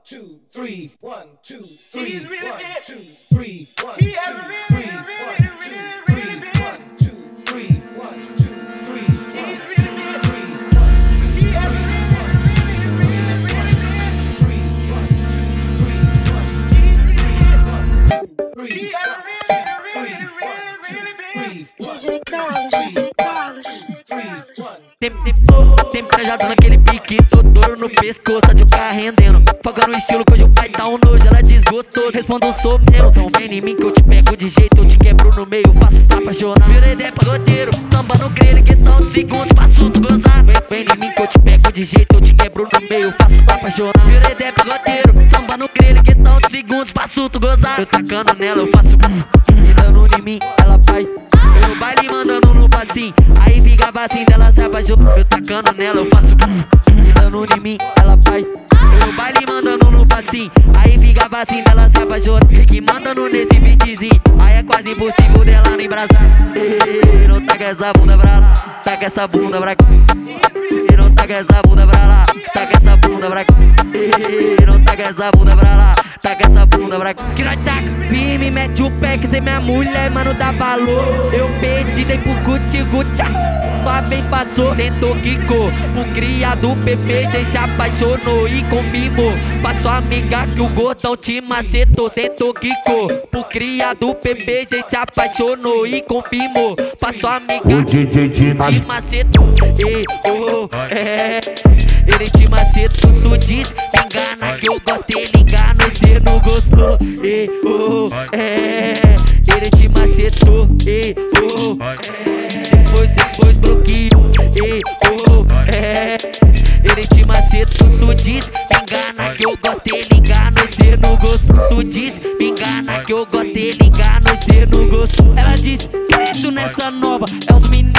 2, 3, 1, 2, 3, 1, 2, 3, 1, 2, 3, 1, 2, 3, 1, 2, Tempo trajado naquele pique, touro no pescoço, de o carro rendendo. Foca no estilo que hoje o pai dá um nojo, ela desgostou. Respondo, sou mesmo. Então vem em mim que eu te pego de jeito, eu te quebro no meio, faço tá apaixonar. Meu dedé é pagodeiro, samba no grelho, questão de segundos, faço tu gozar. Vem em mim que eu te pego de jeito, eu te quebro no meio, faço tá apaixonar. Meu dedé é pagodeiro, samba no grelho, questão de segundos, faço tu gozar. Eu tacando nela, eu faço se dando em mim, ela faz. Eu no baile mandando no passinho, aí fica facinho dela se apaixonar. Eu tacando nela, eu faço se dando em mim, ela faz. Eu no baile mandando no passinho, aí fica facinho dela se apaixonar. Rick mandando nesse beatzinho, aí é quase impossível dela não embraçar. E não taca essa bunda pra lá, taca essa bunda pra cá. E não taca essa bunda pra lá, taca essa bunda pra cá. E não taca essa bunda pra lá, taca essa bunda pra cá. Que nós taca firme, mete o pé que cê é minha mulher, mano, dá valor. Eu pedi, dei pro guti-guti, bem passou, sentou, quicou. Pro cria do PP, gente se apaixonou e confirmou. Pra sua amiga que o gordão te macetou, sentou, quicou. Pro cria do PP, gente se apaixonou e confirmou. Pra sua amiga te macetou. Ele te macetou, tu diz, me engana que eu gostei, engano, cê não gostou. Ele te macetou, depois bloqueou, ele te macetou, tu diz, me engana que eu gostei, engano, cê não gostou. Tu diz, me engana que eu gostei, engano, cê não gostou. Ela diz, credo nessa nova, é os meninos